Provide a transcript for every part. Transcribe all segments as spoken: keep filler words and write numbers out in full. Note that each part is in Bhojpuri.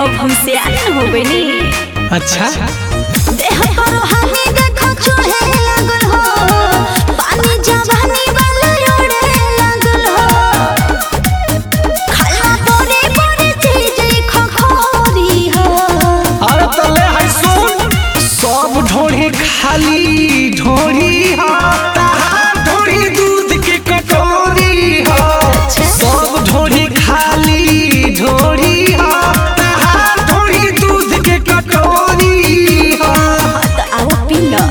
अब हम सियान हो गइनी। अच्छा देह पर हमी देखो चढ़े लागल हो, पानी जवानी वाला उड़े लागल हो, खाला बड़े बड़े चीज खखोरी हो। अरे तले है सुन, सब ढोढ़ी खाली ढोढ़ी हा, तहार ढोढ़ी दूध के कटोरी हा। सब ढोढ़ी खाली ढोढ़ी हा, तहार ढोढ़ी दूध के कटोरी हा। त आओ पी लो।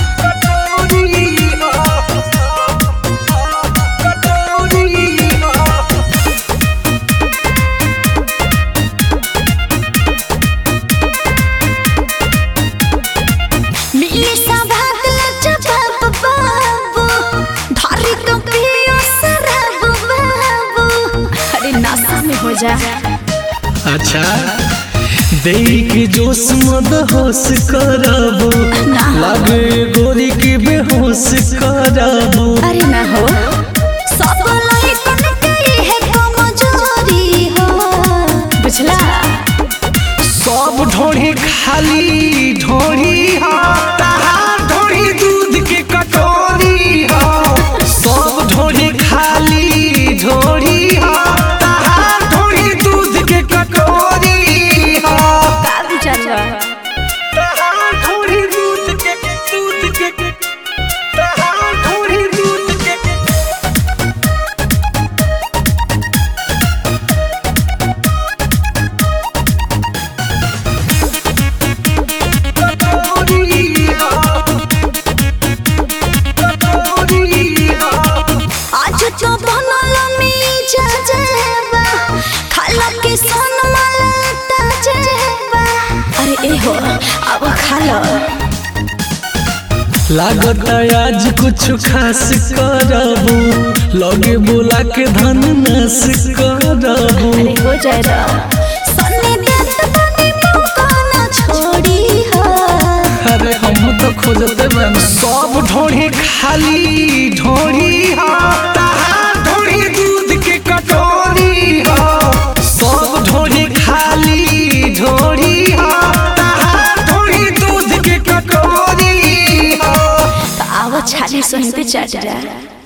मिली सभात लचबाब बाबू, धारी तो पियो शराब बाबू। अरे नशा में हो जा। अच्छा देई के जोश मद होश करबो, लागे गोरी के बेहोश करबो। अरे ना हो, सब लइकन के है कमजोरी हो, बुझला। सब ढोढ़ी खाली ढोढ़ी हा, तहार ढोढ़ी दूध के कटोरी हा। सब ढोढ़ी खाली ढोढ़ी हा, तहार ढोढ़ी दूध के कटोरी हा। का विचार बा? तहार ढोढ़ी दूध के दूध के तहार ढोढ़ी दूध के आज तो बनल मीजा जेबा, खाला के सन मलता जेबा। अरे ए हो, अब खा लो। लागत आज कुछ खास करबो, लगे बोला के धन नस करबो। अरे हो जाएगा, सन्नी देत बनी मौका ना छोड़ी हो। अरे हम तो खोजते बन। सब ढोढ़ी खाली ढोढ़ी हा, तहार ढोढ़ी दूध के कटोरी हा। सब ढोढ़ी खाली ढोढ़ी हा, तहार ढोढ़ी दूध के कटोरी हा। तो आओ छाली सोही पे चढ़ जा।